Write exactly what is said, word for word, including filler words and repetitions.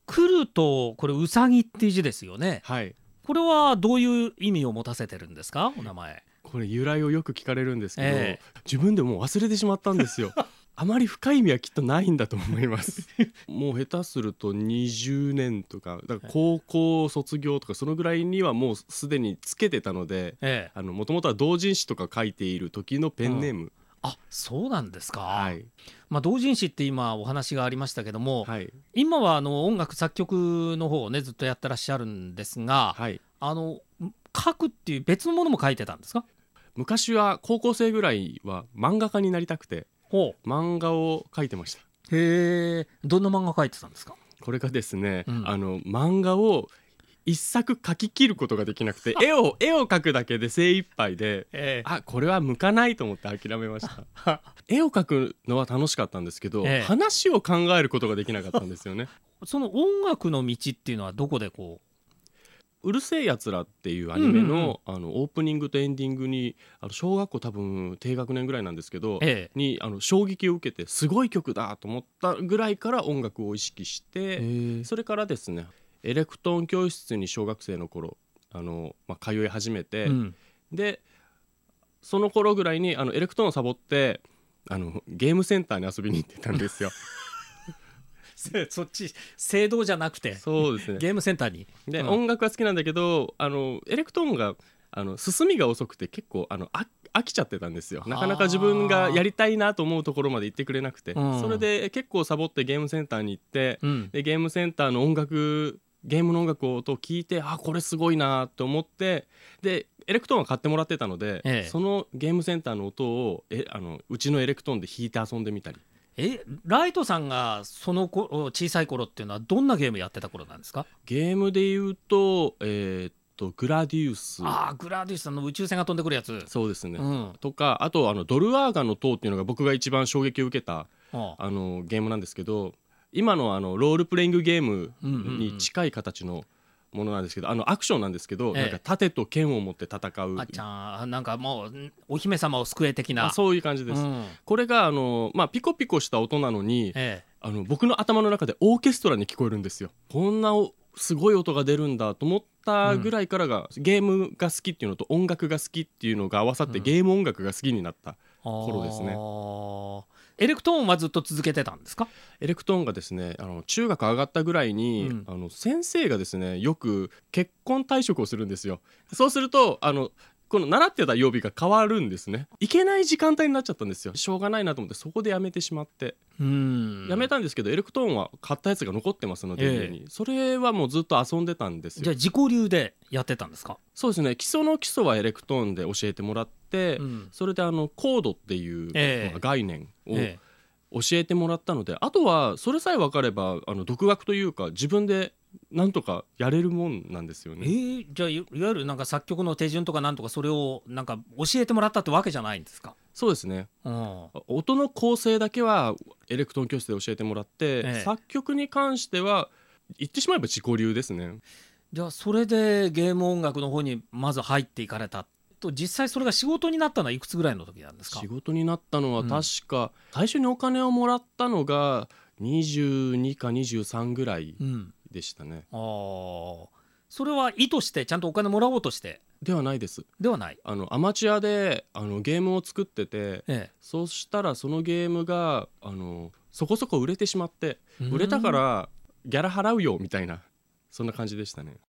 来るとこれうさぎっていう字ですよね。 はい、 これはどういう意味を持たせてるんですか、お名前。 これ由来をよく聞かれるんですけど、 ええ自分でもう忘れてしまったんですよあまり深い意味はきっとないんだと思いますもう下手するとにじゅうねんとか、だから高校卒業とかそのぐらいにはもうすでにつけてたので、 ええ、 もともとは同人誌とか書いている時のペンネーム、 あ、そうなんですか。 はい、 まあ、同人誌って今お話がありましたけども、 はい、 今はあの音楽作曲の方をねずっとやってらっしゃるんですが、 はい、 あの書くっていう別のものも書いてたんですか。 昔は高校生ぐらいは漫画家になりたくてほ漫画を描いてました。 う。へえ、どんな漫画書いてたんですか。 これがですね、 うんあの漫画を一作描き切ることができなくて絵を絵を描くだけで精一杯で、 ええあ、これは向かないと思って諦めました絵を描くのは楽しかったんですけど、 ええ話を考えることができなかったんですよねその音楽の道っていうのはどこでこうるせえやつらっていうアニメの、 うんうんうんあのオープニングとエンディングにあの小学校多分低学年ぐらいなんですけど、 う、えにあの衝撃を受けてすごい曲だと思ったぐらいから音楽を意識しえて、それからですねエレクトーン教室に小学生の頃あの、まあ、通い始めて、 うん、 でその頃ぐらいにあのエレクトーンをサボってあのゲームセンターに遊びに行ってたんですよそっち聖堂じゃなくてそうですねゲームセンターに。 で、 うん音楽は好きなんだけどあのエレクトーンがあの進みが遅くて結構あのあ飽きちゃってたんですよ。なかなか自分がやりたいなと思うところまで行ってくれなくて、 うんそれで結構サボってゲームセンターに行って、 うんでゲームセンターの音楽ゲームの音楽を音を聞いて、あ、これすごいなと思って、でエレクトーンは買ってもらってたので、 ええそのゲームセンターの音をえあのうちのエレクトーンで弾いて遊んでみたり。 えライトさんがその子小さい頃っていうのはどんなゲームやってた頃なんですか。 ゲームで言うとえーっとグラディウス、 ああ、グラディウスさんの宇宙船が飛んでくるやつ。 そうですね、 うんとかあとあのドルアーガの塔っていうのが僕が一番衝撃を受けたあああのゲームなんですけど、今のあのロールプレイングゲームに近い形のものなんですけど、あのアクションなんですけど、 ええなんか盾と剣を持って戦う、 あっちゃんなんかもうお姫様を救え的な。 あ、そういう感じです、 うんこれがあの、まあ、ピコピコした音なのに、 ええあの僕の頭の中でオーケストラに聞こえるんですよ。こんなおすごい音が出るんだと思ったぐらいからが、ゲームが好きっていうのと音楽が好きっていうのが合わさって、 うんゲーム音楽が好きになった頃ですね。 あーエレクトーンはずっと続けてたんですか。 エレクトーンがですね、あの中学上がったぐらいに、 うんあの先生がですねよく結婚退職をするんですよ。そうするとあのこの習ってた曜日が変わるんですね。行けない時間帯になっちゃったんですよ。しょうがないなと思ってそこでやめてしまって、 うんやめたんですけどエレクトーンは買ったやつが残ってますので、 ええ家にそれはもうずっと遊んでたんですよ。 じゃあ自己流でやってたんですか。 そうですね、基礎の基礎はエレクトーンで教えてもらって、 うんそれであのコードっていう、 ええまあ概念をええ教えてもらったので、あとはそれさえ分かればあの独学というか自分でなんとかやれるもんなんですよえね。 ーじゃあいいわゆるなんか作曲の手順とかなんとかそれをなんか教えてもらったってわけじゃないんですか。 そうですね、 うん音の構成だけはエレクトーン教室で教えてもらって、 ええ作曲に関しては言ってしまえば自己流ですね。 じゃあそれでゲーム音楽の方にまず入っていかれたと、実際それが仕事になったのはいくつぐらいの時なんですか。 仕事になったのはうん確か、最初にお金をもらったのがにじゅうにかにじゅうさんぐらいうんでしたね。 あーそれは意図してちゃんとお金もらおうとしてではないです。 ではない。 あのアマチュアであのゲームを作ってて、 えそうしたらそのゲームがあのそこそこ売れてしまって、 え売れたからギャラ払うよみたいな、そんな感じでしたね。